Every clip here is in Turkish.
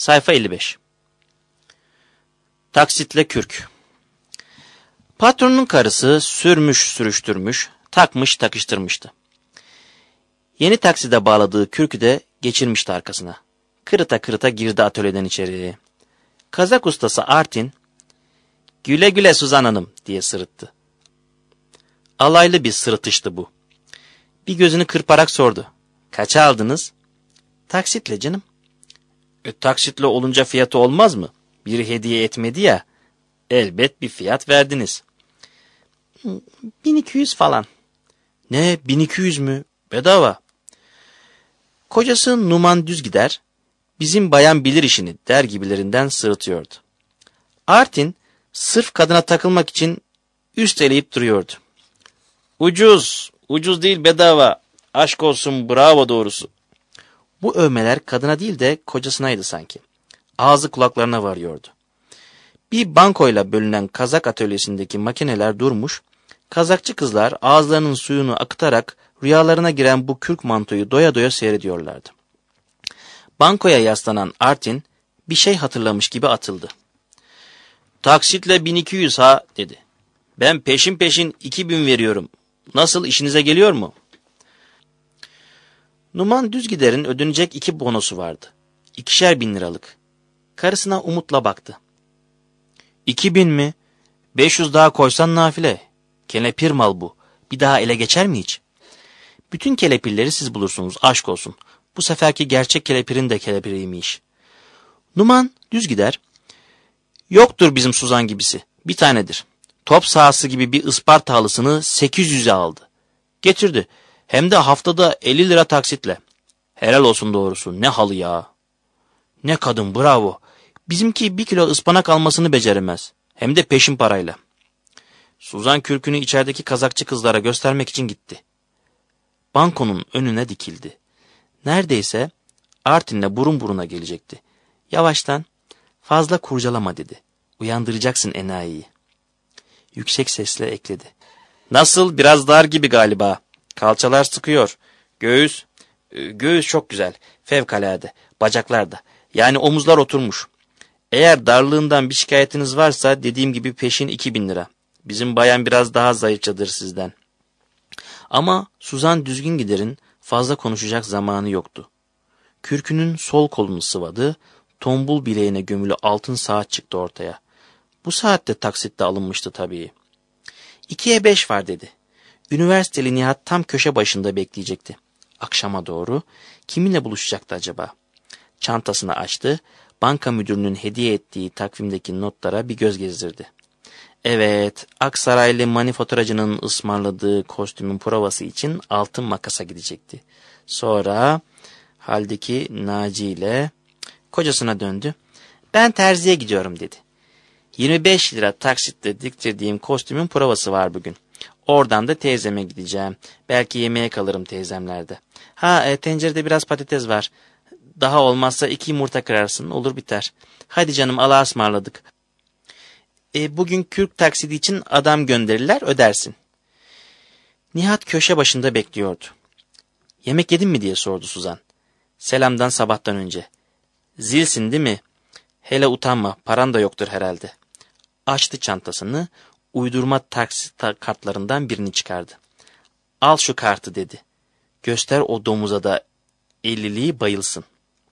Sayfa 55. Taksitle kürk. Patronun karısı sürmüş sürüştürmüş, takmış takıştırmıştı. Yeni takside bağladığı kürkü de geçirmişti arkasına. Kırıta kırıta girdi atölyeden içeri. Kazak ustası Artin, "Güle güle Suzan Hanım," diye sırıttı. Alaylı bir sırıtıştı bu. Bir gözünü kırparak sordu. "Kaça aldınız?" "Taksitle canım." Taksitle olunca fiyatı olmaz mı? Biri hediye etmedi ya. Elbet bir fiyat verdiniz." 1200 falan. "Ne, 1200 mü? Bedava." Kocası Numan Düzgider, "Bizim bayan bilir işini," der gibilerinden sırıtıyordu. Artin sırf kadına takılmak için üsteleyip duruyordu. "Ucuz, ucuz değil, bedava. Aşk olsun, bravo doğrusu." Bu övmeler kadına değil de kocasınaydı sanki. Ağzı kulaklarına varıyordu. Bir bankoyla bölünen kazak atölyesindeki makineler durmuş, kazakçı kızlar ağızlarının suyunu akıtarak rüyalarına giren bu kürk mantoyu doya doya seyrediyorlardı. Bankoya yaslanan Artin bir şey hatırlamış gibi atıldı. "Taksitle 1200 ha," dedi. "Ben peşin peşin 2000 veriyorum. Nasıl, işinize geliyor mu?" Numan Düzgider'in ödenecek 2 bonosu vardı. 2'şer bin liralık. Karısına umutla baktı. 2000 mi? 500 daha koysan nafile. Kelepir mal bu. Bir daha ele geçer mi hiç? Bütün kelepirleri siz bulursunuz, aşk olsun. Bu seferki gerçek kelepirin de kelepiriymiş. Numan Düzgider, "Yoktur bizim Suzan gibisi. Bir tanedir. Top sahası gibi bir Isparta halısını 800'e aldı. Getirdi. Hem de haftada 50 lira taksitle. Helal olsun doğrusu. Ne halı ya. Ne kadın, bravo. Bizimki 1 kilo ıspanak almasını beceremez. Hem de peşin parayla." Suzan kürkünü içerideki kazakçı kızlara göstermek için gitti. Bankonun önüne dikildi. Neredeyse Artin'le burun buruna gelecekti. Yavaştan, "Fazla kurcalama," dedi. "Uyandıracaksın enayiyi." Yüksek sesle ekledi. "Nasıl, biraz dar gibi galiba. Kalçalar sıkıyor. Göğüs çok güzel. Fevkalade. Bacaklar da. Yani omuzlar oturmuş. Eğer darlığından bir şikayetiniz varsa dediğim gibi peşin 2000 lira. Bizim bayan biraz daha zayıfçadır sizden." Ama Suzan Düzgingider'in fazla konuşacak zamanı yoktu. Kürkünün sol kolunu sıvadı, tombul bileğine gömülü altın saat çıktı ortaya. Bu saatte taksitte alınmıştı tabii. 2'ye 5 var dedi. Üniversiteli Nihat tam köşe başında bekleyecekti. Akşama doğru kiminle buluşacaktı acaba? Çantasını açtı, banka müdürünün hediye ettiği takvimdeki notlara bir göz gezdirdi. Evet, Aksaraylı manifaturacının ısmarladığı kostümün provası için altın makasa gidecekti. Sonra haldeki Naci ile kocasına döndü. "Ben terziye gidiyorum," dedi. 25 lira taksitle diktirdiğim kostümün provası var bugün. Oradan da teyzeme gideceğim. Belki yemeğe kalırım teyzemlerde. Tencerede biraz patates var. Daha olmazsa 2 yumurta kırarsın, olur biter. Hadi canım, Allah'a ısmarladık. Bugün kürk taksidi için adam gönderirler, ödersin." Nihat köşe başında bekliyordu. "Yemek yedin mi?" diye sordu Suzan. Selamdan sabahtan önce. "Zilsin değil mi? Hele utanma, paran da yoktur herhalde." Açtı çantasını, uydurma taksi kartlarından birini çıkardı. "Al şu kartı," dedi. "Göster o domuza da 50'liği bayılsın."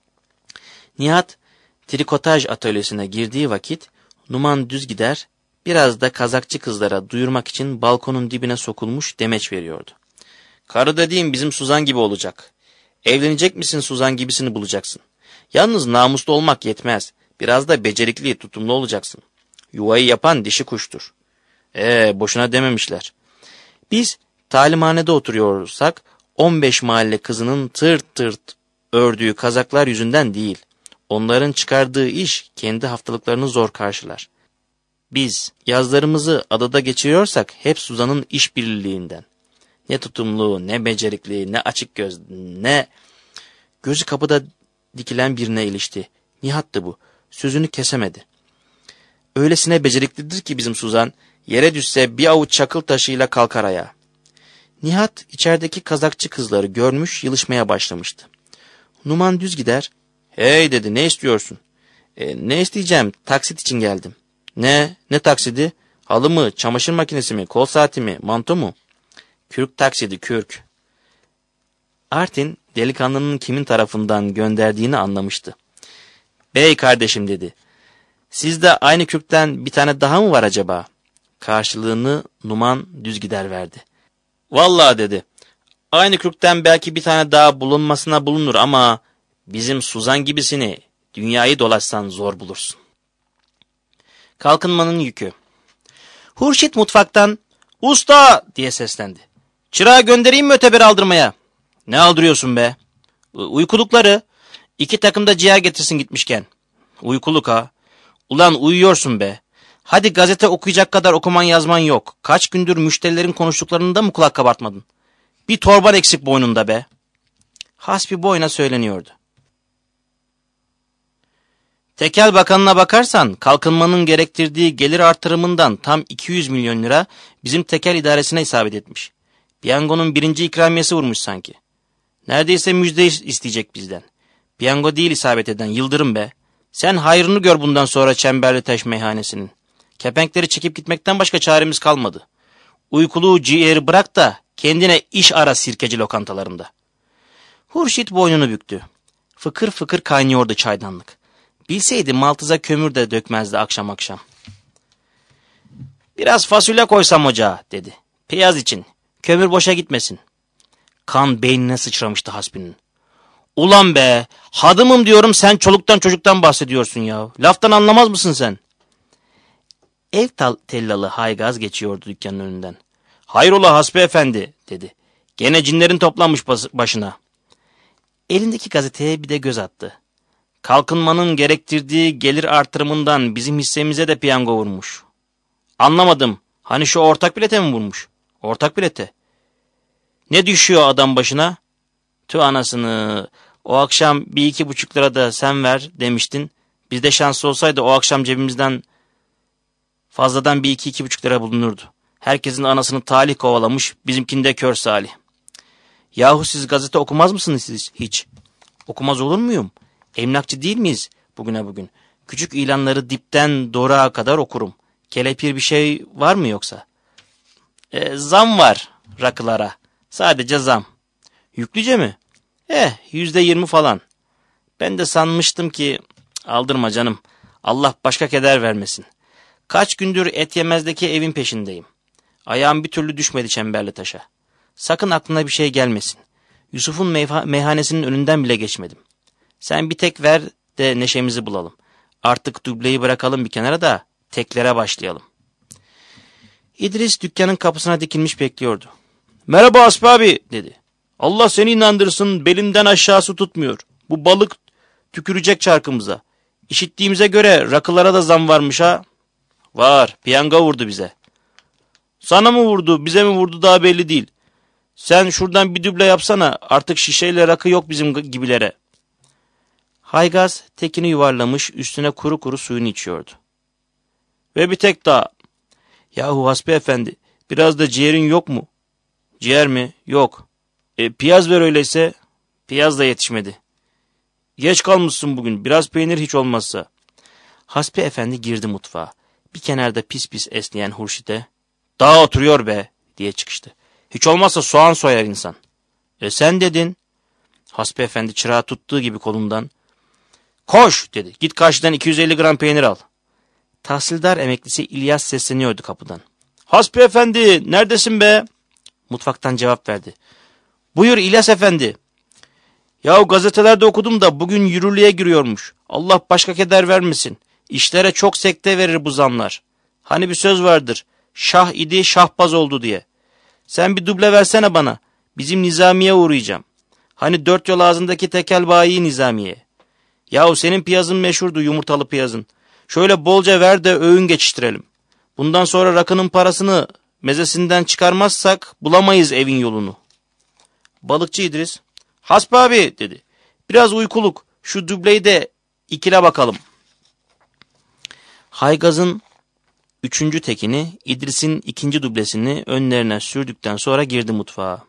Nihat trikotaj atölyesine girdiği vakit Numan Düzgider biraz da kazakçı kızlara duyurmak için balkonun dibine sokulmuş demeç veriyordu. "Karı dediğim bizim Suzan gibi olacak. Evlenecek misin, Suzan gibisini bulacaksın. Yalnız namuslu olmak yetmez. Biraz da becerikli, tutumlu olacaksın. Yuvayı yapan dişi kuştur." Boşuna dememişler. Biz talimhanede oturuyorsak 15 mahalle kızının tırt tırt ördüğü kazaklar yüzünden değil. Onların çıkardığı iş kendi haftalıklarını zor karşılar. Biz yazlarımızı adada geçiriyorsak hep Suzan'ın işbirliğinden. Ne tutumlu, ne becerikli, ne açık göz, ne... Gözü kapıda dikilen birine ilişti. Nihat'tı bu. Sözünü kesemedi. "Öylesine beceriklidir ki bizim Suzan, yere düşse bir avuç çakıl taşıyla kalkar ayağa." Nihat içerideki kazakçı kızları görmüş, yılışmaya başlamıştı. Numan Düzgider, "Hey," dedi, "ne istiyorsun?" Ne isteyeceğim? Taksit için geldim. Ne taksidi? Halı mı, çamaşır makinesi mi, kol saati mi, manto mu? Kürk taksidi, kürk. Artin delikanlının kimin tarafından gönderdiğini anlamıştı. Bey kardeşim dedi. Sizde aynı kürkten bir tane daha mı var acaba? Karşılığını Numan Düzgider verdi. Vallahi dedi. Aynı kürkten belki bir tane daha bulunmasına bulunur ama bizim Suzan gibisini dünyayı dolaşsan zor bulursun. Kalkınmanın yükü. Hurşit mutfaktan "Usta!" diye seslendi. "Çırağı göndereyim mi öteberi aldırmaya?" "Ne aldırıyorsun be?" "Uykulukları. 2 takım da ciğer getirsin gitmişken." "Uykuluk ha? Ulan uyuyorsun be. Hadi gazete okuyacak kadar okuman yazman yok. Kaç gündür müşterilerin konuştuklarında mı kulak kabartmadın? Bir torban eksik boynunda be." Hasbi boyuna söyleniyordu. Tekel Bakanı'na bakarsan kalkınmanın gerektirdiği gelir artırımından tam 200 milyon lira bizim tekel idaresine isabet etmiş. Piyangonun 1. ikramiyesi vurmuş sanki. Neredeyse müjde isteyecek bizden. Piyango değil isabet eden, Yıldırım be. Sen hayrını gör bundan sonra Çemberlitaş meyhanesinin. Kepenkleri çekip gitmekten başka çaremiz kalmadı. Uykuluğu ciğeri bırak da kendine iş ara sirkeci lokantalarında. Hurşit boynunu büktü. Fıkır fıkır kaynıyordu çaydanlık. Bilseydi maltıza kömür de dökmezdi akşam akşam. "Biraz fasulye koysam ocağa," dedi. "Piyaz için. Kömür boşa gitmesin." Kan beynine sıçramıştı Hasbi'nin. "Ulan be, hadımım diyorum, sen çoluktan çocuktan bahsediyorsun ya. Laftan anlamaz mısın sen?" Ev tellalı Haygaz geçiyordu dükkanın önünden. "Hayrola Hasbi efendi," dedi. "Gene cinlerin toplanmış başına." Elindeki gazeteye bir de göz attı. Kalkınmanın gerektirdiği gelir artırımından bizim hissemize de piyango vurmuş. "Anlamadım. Hani şu ortak bilete mi vurmuş?" "Ortak bilete." "Ne düşüyor adam başına?" "Tüh anasını. O akşam 1-2,5 lira da sen ver demiştin. Bizde şanslı olsaydı o akşam cebimizden fazladan 1-2,5 lira bulunurdu. Herkesin anasını talih kovalamış, bizimkinde kör salih." "Yahu siz gazete okumaz mısınız siz hiç?" "Okumaz olur muyum? Emlakçı değil miyiz bugüne bugün? Küçük ilanları dipten dorağa kadar okurum. Kelepir bir şey var mı yoksa?" Zam var rakılara. Sadece zam." "Yüklüce mi?" %20 falan." "Ben de sanmıştım ki..." "Aldırma canım. Allah başka keder vermesin. Kaç gündür et yemezdeki evin peşindeyim. Ayağım bir türlü düşmedi Çemberlitaş'a. Sakın aklına bir şey gelmesin. Yusuf'un meyhanesinin önünden bile geçmedim. Sen bir tek ver de neşemizi bulalım. Artık dubleyi bırakalım bir kenara da teklere başlayalım." İdris dükkanın kapısına dikilmiş bekliyordu. "Merhaba Hasbi abi," dedi. "Allah seni inandırsın, belimden aşağısı tutmuyor. Bu balık tükürecek çarkımıza. İşittiğimize göre rakılara da zam varmış ha." "Var, piyango vurdu bize." "Sana mı vurdu, bize mi vurdu daha belli değil. Sen şuradan bir duble yapsana, artık şişeyle rakı yok bizim gibilere." Haygaz tekini yuvarlamış, üstüne kuru kuru suyunu içiyordu. "Ve bir tek daha." "Yahu Hasbi efendi, biraz da ciğerin yok mu?" "Ciğer mi? Yok." Piyaz ver öyleyse." "Piyaz da yetişmedi." "Geç kalmışsın bugün, biraz peynir hiç olmazsa." Hasbi efendi girdi mutfağa. Bir kenarda pis pis esneyen Hurşit'e "Daha oturuyor be," diye çıkıştı. "Hiç olmazsa soğan soyar insan." Sen dedin." Hasbi efendi çırağı tuttuğu gibi kolundan "Koş," dedi. "Git karşıdan 250 gram peynir al." Tahsildar emeklisi İlyas sesleniyordu kapıdan. "Hasbi efendi, neredesin be?" Mutfaktan cevap verdi. "Buyur İlyas efendi." "Yahu gazetelerde okudum da bugün yürürlüğe giriyormuş. Allah başka keder vermesin. İşlere çok sekte verir bu zamlar. Hani bir söz vardır. Şah idi şahbaz oldu diye. Sen bir duble versene bana. Bizim Nizamiye uğrayacağım. Hani 4 yol ağzındaki tekel bayi Nizamiye. Yahu senin piyazın meşhurdu, yumurtalı piyazın. Şöyle bolca ver de öğün geçiştirelim. Bundan sonra rakının parasını mezesinden çıkarmazsak bulamayız evin yolunu." Balıkçı İdris "Hasbi abi," dedi. "Biraz uykuluk, şu dubleyi de ikile bakalım." Haygaz'ın 3. tekini, İdris'in 2. dublesini önlerine sürdükten sonra girdi mutfağa.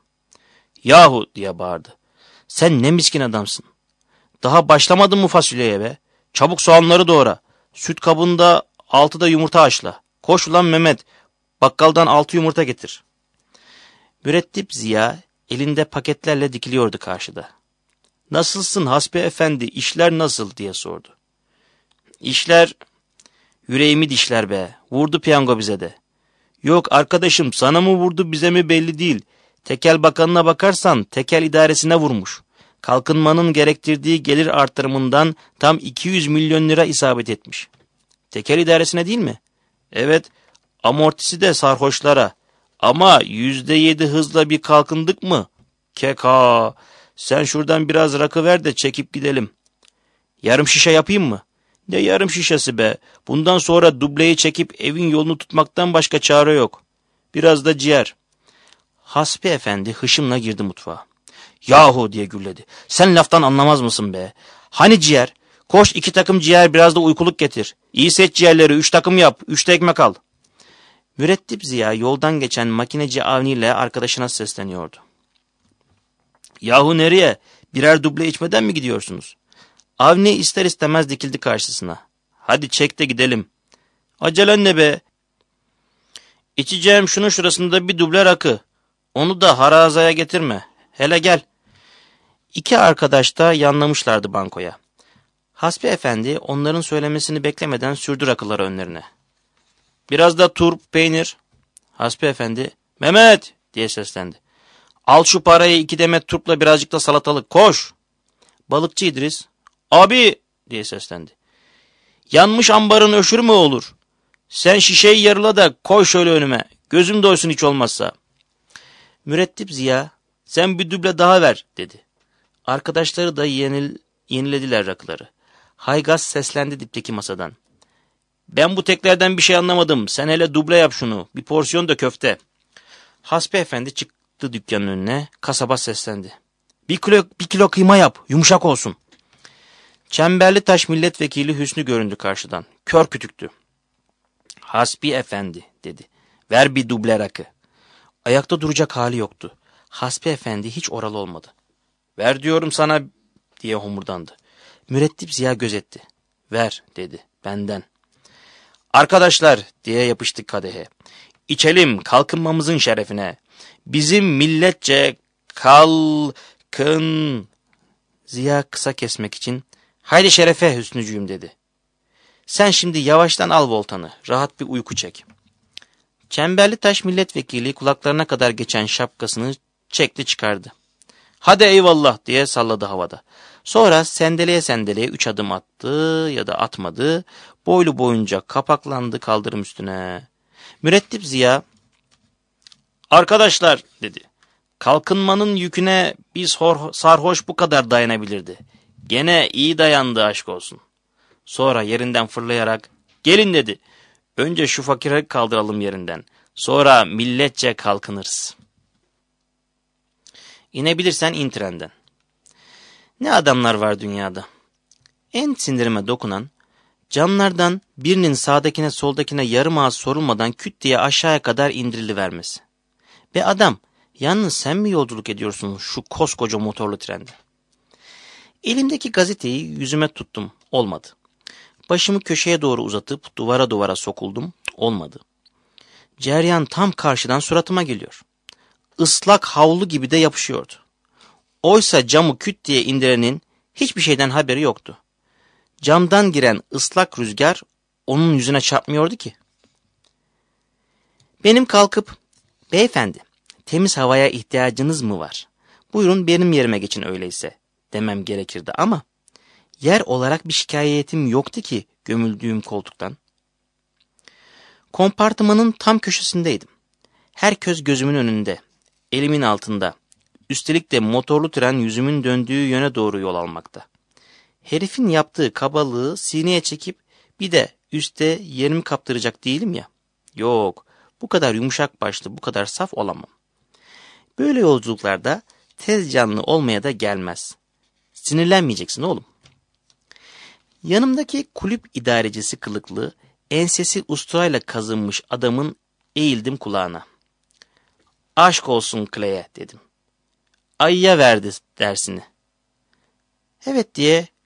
"Yahu," diye bağırdı. "Sen ne miskin adamsın. Daha başlamadın mı fasulyeye be? Çabuk soğanları doğra. Süt kabında 6 da yumurta haşla. Koş ulan Mehmet. Bakkaldan 6 yumurta getir. Mürettip Ziya elinde paketlerle dikiliyordu karşıda. Nasılsın Hasbi Efendi, işler nasıl diye sordu. İşler yüreğimi dişler be. Vurdu piyango bize de. Yok arkadaşım, sana mı vurdu bize mi belli değil. Tekel bakanına bakarsan tekel idaresine vurmuş. Kalkınmanın gerektirdiği gelir artırımından tam 200 milyon lira isabet etmiş. Tekel idaresine değil mi? Evet, amortisi de sarhoşlara. Ama %7 hızla bir kalkındık mı? Keka, sen şuradan biraz rakı ver de çekip gidelim. Yarım şişe yapayım mı? Ne yarım şişesi be? Bundan sonra dubleyi çekip evin yolunu tutmaktan başka çare yok. Biraz da ciğer. Hasbi Efendi hışımla girdi mutfağa. Yahu diye gürledi. Sen laftan anlamaz mısın be? Hani ciğer? Koş 2 takım ciğer, biraz da uykuluk getir. İyi seç ciğerleri, 3 takım yap, 3 de ekmek al. Mürettip Ziya yoldan geçen makineci Avni ile arkadaşına sesleniyordu. Yahu nereye? Birer duble içmeden mi gidiyorsunuz? Avni ister istemez dikildi karşısına. Hadi çek de gidelim. Acelen ne be? İçeceğim şunun şurasında bir duble rakı. Onu da harazaya getirme. Hele gel. 2 arkadaş da yanlamışlardı bankoya. Hasbi Efendi onların söylemesini beklemeden sürdü rakıları önlerine. Biraz da turp, peynir. Hasbi Efendi, Mehmet diye seslendi. Al şu parayı, 2 demet turpla birazcık da salatalık, koş. Balıkçı İdris, abi diye seslendi. Yanmış ambarın öşürü mü olur? Sen şişeyi yarıla da koy şöyle önüme. Gözüm doysun hiç olmazsa. Mürettip Ziya, sen bir duble daha ver dedi. Arkadaşları da yenilediler rakıları. Haygaz seslendi dipteki masadan. Ben bu teklerden bir şey anlamadım. Sen hele duble yap şunu. Bir porsiyon da köfte. Hasbi Efendi çıktı dükkanın önüne. Kasaba seslendi. Bir kilo kıyma yap. Yumuşak olsun. Çemberlitaş milletvekili Hüsnü göründü karşıdan. Kör kütüktü. Hasbi Efendi dedi. Ver bir duble rakı. Ayakta duracak hali yoktu. Hasbi Efendi hiç oralı olmadı. Ver diyorum sana diye homurdandı. Mürettip Ziya gözetti. Ver dedi. Benden. Arkadaşlar diye yapıştık kadehe. İçelim kalkınmamızın şerefine. Bizim milletçe kalkın. Ziya kısa kesmek için haydi şerefe Hüsnücüğüm dedi. Sen şimdi yavaştan al voltanı. Rahat bir uyku çek. Çemberlitaş milletvekili kulaklarına kadar geçen şapkasını çekti çıkardı. Hadi eyvallah diye salladı havada. Sonra sendeleye sendeleye 3 adım attı ya da atmadı. Boylu boyunca kapaklandı kaldırım üstüne. Mürettip Ziya, arkadaşlar dedi. Kalkınmanın yüküne biz sarhoş bu kadar dayanabilirdi. Gene iyi dayandı aşk olsun. Sonra yerinden fırlayarak gelin dedi. Önce şu fakiri kaldıralım yerinden. Sonra milletçe kalkınırız. İnebilirsen in trenden. Ne adamlar var dünyada. En sinirime dokunan, camlardan birinin sağdakine soldakine yarım ağız sorulmadan küt diye aşağıya kadar indirilivermesi. Be adam, yalnız sen mi yolculuk ediyorsun şu koskoca motorlu trende? Elimdeki gazeteyi yüzüme tuttum, olmadı. Başımı köşeye doğru uzatıp duvara sokuldum, olmadı. Ceryan tam karşıdan suratıma geliyor. Islak havlu gibi de yapışıyordu. Oysa camı küt diye indirenin hiçbir şeyden haberi yoktu. Camdan giren ıslak rüzgar onun yüzüne çarpmıyordu ki. Benim kalkıp, beyefendi, temiz havaya ihtiyacınız mı var? Buyurun benim yerime geçin öyleyse demem gerekirdi ama yer olarak bir şikayetim yoktu ki gömüldüğüm koltuktan. Kompartımanın tam köşesindeydim. Herkes gözümün önünde, elimin altında. Üstelik de motorlu tren yüzümün döndüğü yöne doğru yol almakta. Herifin yaptığı kabalığı sineye çekip bir de üste yerimi kaptıracak değilim ya. Yok, bu kadar yumuşak başlı, bu kadar saf olamam. Böyle yolculuklarda tez canlı olmaya da gelmez. Sinirlenmeyeceksin oğlum. Yanımdaki kulüp idarecisi kılıklı, ensesi usturayla kazınmış adamın eğildim kulağına. Aşk olsun Clay'e dedim. Ayıya verdi dersini. Evet diye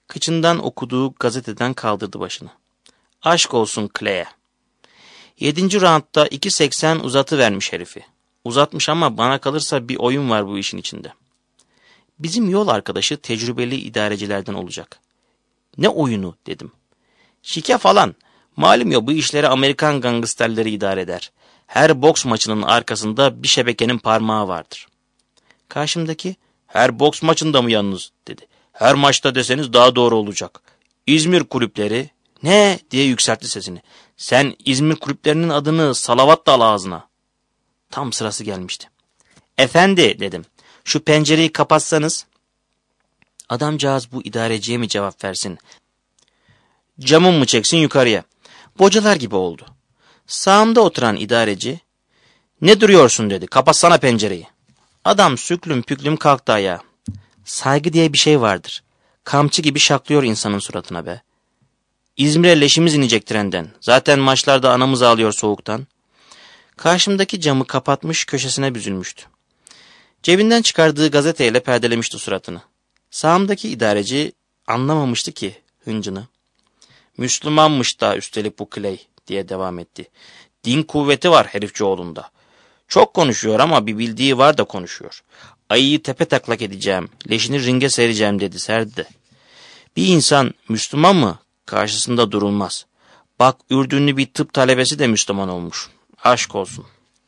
Kıçından okuduğu gazeteden kaldırdı başını. Aşk olsun Clay'e. 7. roundda 2.80 uzatıvermiş herifi. Uzatmış ama bana kalırsa bir oyun var bu işin içinde. Bizim yol arkadaşı tecrübeli idarecilerden olacak. Ne oyunu dedim. Şike falan. Malum ya, bu işleri Amerikan gangsterleri idare eder. Her boks maçının arkasında bir şebekenin parmağı vardır. Karşımdaki, her boks maçında mı yalnız dedi. Her maçta deseniz daha doğru olacak. İzmir kulüpleri, ne diye yükseltti sesini. Sen İzmir kulüplerinin adını salavat da al ağzına. Tam sırası gelmişti. Efendi dedim, şu pencereyi kapatsanız. Adamcağız bu idareciye mi cevap versin? Camın mı çeksin yukarıya? Bocalar gibi oldu. Sağımda oturan idareci, ne duruyorsun dedi, kapatsana pencereyi. Adam süklüm püklüm kalktı ayağa. Saygı diye bir şey vardır. Kamçı gibi şaklıyor insanın suratına be. İzmir'e leşimiz inecek trenden. Zaten maçlarda anamız ağlıyor soğuktan. Karşımdaki camı kapatmış, köşesine büzülmüştü. Cebinden çıkardığı gazeteyle perdelemişti suratını. Sağımdaki idareci anlamamıştı ki hıncını. Müslümanmış da üstelik bu Clay diye devam etti. Din kuvveti var herifçioğlunda. Çok konuşuyor ama bir bildiği var da konuşuyor. Ayıyı tepe taklak edeceğim, leşini ringe sereceğim dedi, serdi. Bir insan Müslüman mı? Karşısında durulmaz. Bak, Ürdünlü bir tıp talebesi de Müslüman olmuş. Aşk olsun.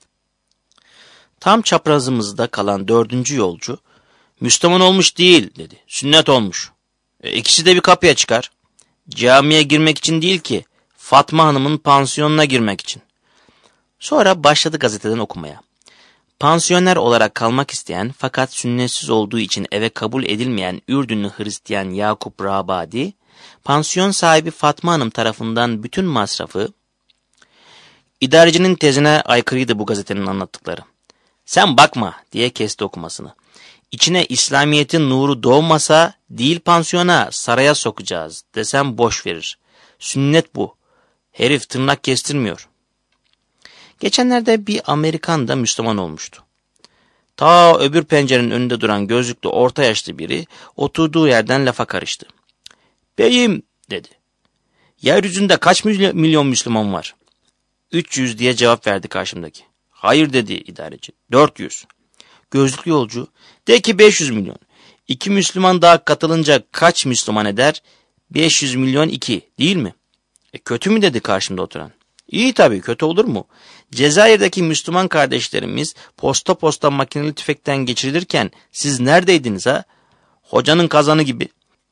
Tam çaprazımızda kalan 4. yolcu, Müslüman olmuş değil dedi. Sünnet olmuş. İkisi de bir kapıya çıkar. Camiye girmek için değil ki, Fatma Hanım'ın pansiyonuna girmek için. Sonra başladı gazeteden okumaya. Pansiyoner olarak kalmak isteyen fakat sünnetsiz olduğu için eve kabul edilmeyen Ürdünlü Hristiyan Yakup Rabadi, pansiyon sahibi Fatma Hanım tarafından bütün masrafı, idarecinin tezine aykırıydı bu gazetenin anlattıkları. Sen bakma diye kesti okumasını. İçine İslamiyet'in nuru doğmasa değil pansiyona, saraya sokacağız desem boş verir. Sünnet bu. Herif tırnak kestirmiyor. Geçenlerde bir Amerikan da Müslüman olmuştu. Ta öbür pencerenin önünde duran gözlüklü orta yaşlı biri oturduğu yerden lafa karıştı. Beyim dedi. Yeryüzünde kaç milyon Müslüman var? 300 diye cevap verdi karşımdaki. Hayır dedi idareci. 400. Gözlüklü yolcu, de ki 500 milyon. 2 Müslüman daha katılınca kaç Müslüman eder? 500 milyon 2 değil mi? Kötü mü dedi karşımda oturan. İyi tabii, kötü olur mu? Cezayir'deki Müslüman kardeşlerimiz posta posta makineli tüfekten geçirilirken siz neredeydiniz ha? Hocanın kazanı gibi.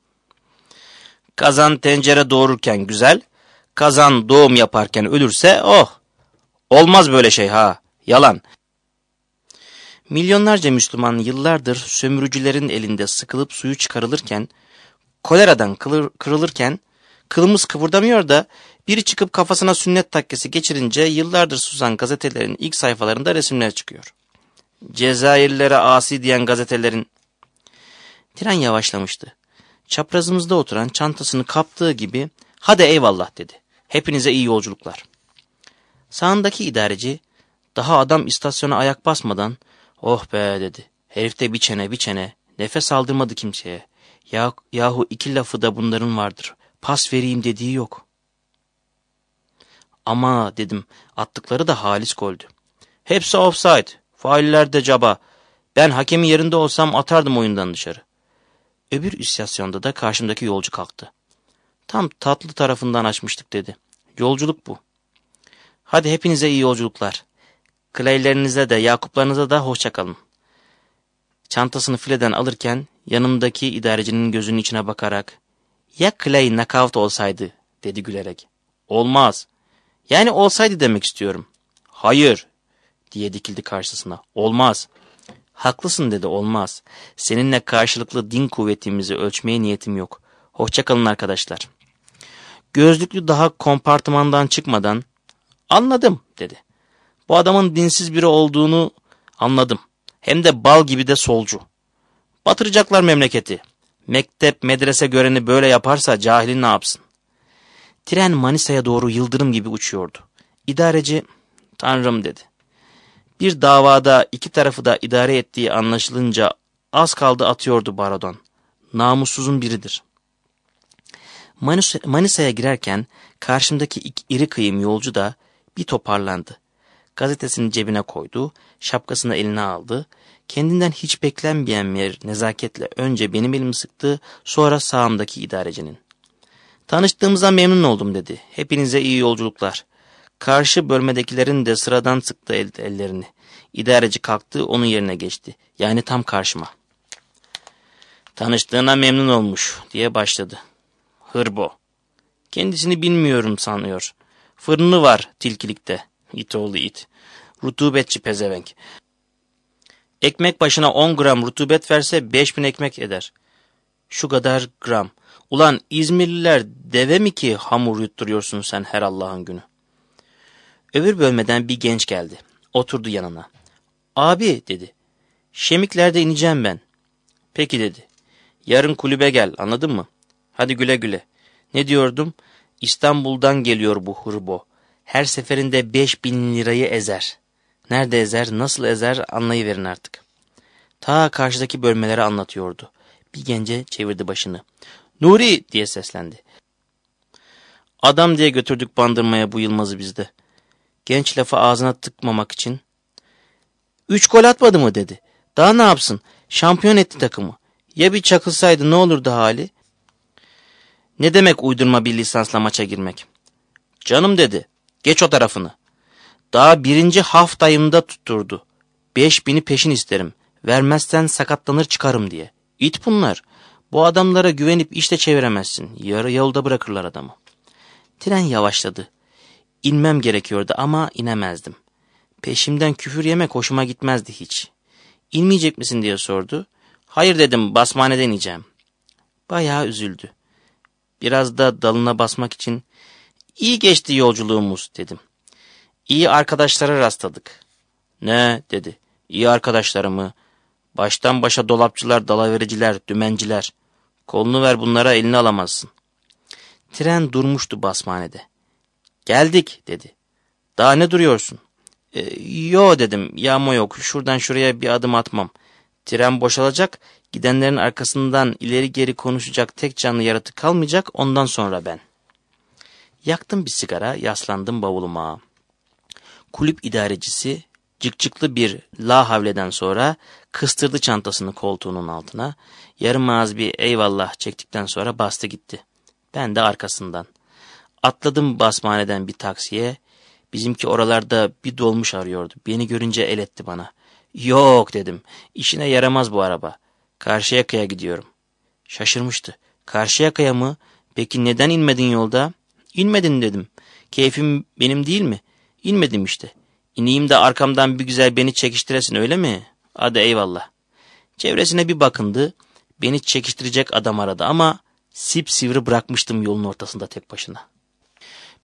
Kazan tencere doğururken güzel, kazan doğum yaparken ölürse oh. Olmaz böyle şey ha, yalan. Milyonlarca Müslüman yıllardır sömürücülerin elinde sıkılıp suyu çıkarılırken, koleradan kırılırken, kılımız kıpırdamıyor da biri çıkıp kafasına sünnet takkesi geçirince yıllardır susan gazetelerin ilk sayfalarında resimler çıkıyor. Cezayirlilere asi diyen gazetelerin... Tren yavaşlamıştı. Çaprazımızda oturan çantasını kaptığı gibi hadi eyvallah dedi. Hepinize iyi yolculuklar. Sağındaki idareci daha adam istasyona ayak basmadan oh be dedi. Herifte bir çene nefes aldırmadı kimseye. Yahu 2 lafı da bunların vardır. Pas vereyim dediği yok. Ama dedim, attıkları da halis goldü. Hepsi offside. Fauller de caba. Ben hakemin yerinde olsam atardım oyundan dışarı. Öbür istasyonda da karşımdaki yolcu kalktı. Tam tatlı tarafından açmıştık dedi. Yolculuk bu. Hadi hepinize iyi yolculuklar. Clay'lerinize de Yakup'larınıza da hoşça kalın. Çantasını fileden alırken yanımdaki idarecinin gözünün içine bakarak ya Clay knockout olsaydı dedi gülerek. Olmaz. Yani olsaydı demek istiyorum. Hayır diye dikildi karşısına. Olmaz. Haklısın dedi, olmaz. Seninle karşılıklı din kuvvetimizi ölçmeye niyetim yok. Hoşça kalın arkadaşlar. Gözlüklü daha kompartımandan çıkmadan anladım dedi. Bu adamın dinsiz biri olduğunu anladım. Hem de bal gibi de solcu. Batıracaklar memleketi. Mektep, medrese göreni böyle yaparsa cahilin ne yapsın? Tren Manisa'ya doğru yıldırım gibi uçuyordu. İdareci, Tanrım dedi. Bir davada 2 tarafı da idare ettiği anlaşılınca az kaldı atıyordu barodan. Namussuzun biridir. Manisa'ya girerken karşımdaki iri kıyım yolcu da bir toparlandı. Gazetesini cebine koydu, şapkasını eline aldı. Kendinden hiç beklenmeyen bir nezaketle önce benim elimi sıktı, sonra sağımdaki idarecinin. "Tanıştığımıza memnun oldum," dedi. "Hepinize iyi yolculuklar." Karşı bölmedekilerin de sıradan sıktı ellerini. İdareci kalktı, onun yerine geçti. Yani tam karşıma. "Tanıştığına memnun olmuş," diye başladı. "Hırbo. Kendisini bilmiyorum sanıyor. Fırını var tilkilikte. İt oğlu it. Rutubetçi pezevenk. Ekmek başına 10 gram rutubet verse 5000 ekmek eder. Şu kadar gram. Ulan İzmirliler deve mi ki hamur yutturuyorsun sen her Allah'ın günü?" Öbür bölmeden bir genç geldi. Oturdu yanına. "Abi," dedi. "Şemiklerde ineceğim ben." "Peki," dedi. "Yarın kulübe gel, anladın mı? Hadi güle güle." "Ne diyordum? İstanbul'dan geliyor bu hırbo. Her seferinde 5000 lirayı ezer." Nerede ezer, nasıl ezer anlayıverin artık. Ta karşıdaki bölmeleri anlatıyordu. Bir gence çevirdi başını. "Nuri!" diye seslendi. "Adam diye götürdük bandırmaya bu Yılmaz'ı bizde." Genç lafı ağzına tıkmamak için, "3 gol atmadı mı?" dedi. "Daha ne yapsın? Şampiyon etti takımı. Ya bir çakılsaydı ne olurdu hali?" "Ne demek uydurma bir lisansla maça girmek?" "Canım," dedi. "Geç o tarafını. Daha 1. haftayımda tutturdu. 5000'i peşin isterim. Vermezsen sakatlanır çıkarım diye. İt bunlar. Bu adamlara güvenip işte çeviremezsin. Yarı yolda bırakırlar adamı." Tren yavaşladı. İnmem gerekiyordu ama inemezdim. Peşimden küfür yemek hoşuma gitmezdi hiç. "İnmeyecek misin?" diye sordu. "Hayır," dedim, "basmaneden ineceğim." Bayağı üzüldü. Biraz da dalına basmak için, "İyi geçti yolculuğumuz," dedim. "İyi arkadaşlara rastladık." "Ne?" dedi. "İyi arkadaşlarımı. Baştan başa dolapçılar, dalavericiler, dümenciler. Kolunu ver bunlara, elini alamazsın." Tren durmuştu basmanede. "Geldik," dedi. "Daha ne duruyorsun?" Yo," dedim, "yağma yok. Şuradan şuraya bir adım atmam. Tren boşalacak, gidenlerin arkasından ileri geri konuşacak tek canlı yaratık kalmayacak, ondan sonra ben." Yaktım bir sigara, yaslandım bavuluma. Kulüp idarecisi cıkcıklı bir la havleden sonra kıstırdı çantasını koltuğunun altına. Yarım ağız bir eyvallah çektikten sonra bastı gitti. Ben de arkasından. Atladım basmaneden bir taksiye. Bizimki oralarda bir dolmuş arıyordu. Beni görünce el etti bana. "Yok," dedim. "İşine yaramaz bu araba. Karşıyaka'ya gidiyorum." Şaşırmıştı. "Karşıyaka'ya mı? Peki neden inmedin yolda?" "İnmedin," dedim. "Keyfim benim değil mi?" "İnmedim işte." "İneyim de arkamdan bir güzel beni çekiştiresin, öyle mi?" "Hadi eyvallah." Çevresine bir bakındı. Beni çekiştirecek adam aradı ama sipsivri bırakmıştım yolun ortasında tek başına.